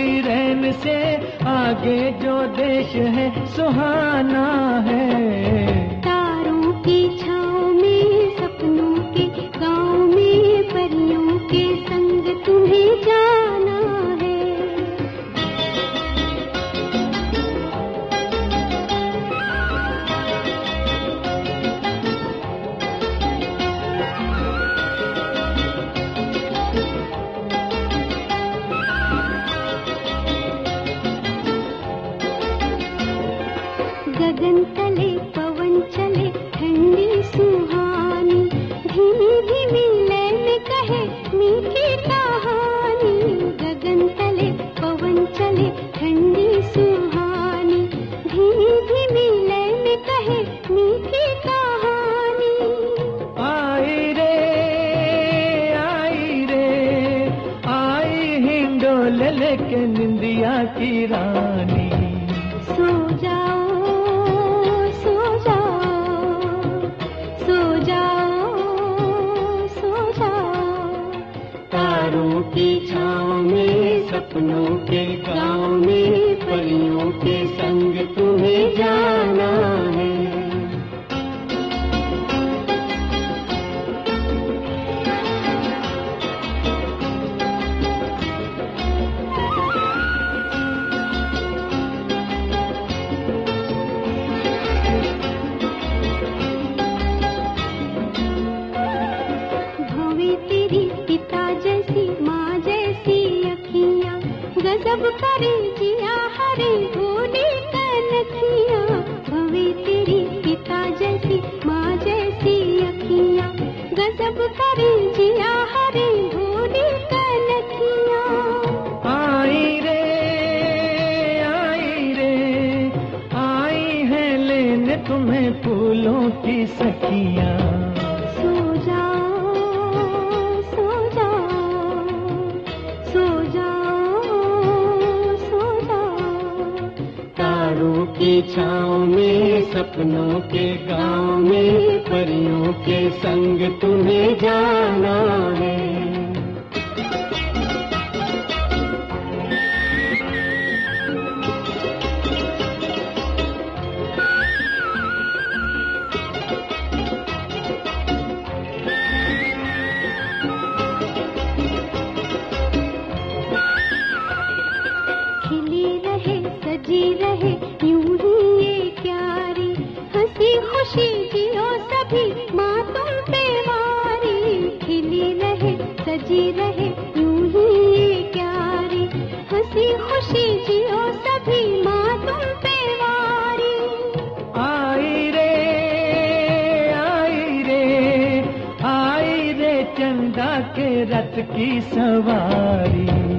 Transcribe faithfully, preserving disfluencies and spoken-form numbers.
आई रैन से आगे जो देश है सुहाना है। तारों की छाँव में सपनों के गाँव में परियों के संग तुम्हें जाना है। गगन तले पवन चले ठंडी सुहानी, धीमी धीमी लय में कहे मीठी कहानी। गगन तले पवन चले ठंडी सुहानी, धीमी धीमी लय में कहे मीठी कहानी। आई रे आई रे आई हिंडोल लेके निंदिया की रानी। सो जाओ सो जाओ सो जाओ सो जाओ। तारों की छाँव में सपनों के गाँव में परियों के संग तुम्हें जाना है। पिता जैसी माँ जैसी अखियाँ, गजब करे जिया हरे भोली कनखियाँ। भवे तेरी पिता जैसी माँ जैसी अखियाँ, गजब करे जिया हरे भोली कनखियाँ। आई रे आई रे आई है लेने तुम्हें फूलों की सखियाँ। सो जाओ सो जाओ सो जाओ सो जाओ। तारों की छाँव में सपनों के गाँव में परियों के संग तुम्हें जाना है। खिली रहे सजी रहे यूं ही ये क्यारी, हंसी खुशी जियो सभी माँ तुम पे वारी। खिली रहे सजी रहे यूं ही ये क्यारी, हंसी खुशी जियो सभी माँ तुम पे वारी। आई रे आई रे आई रे चंदा के रथ की सवारी।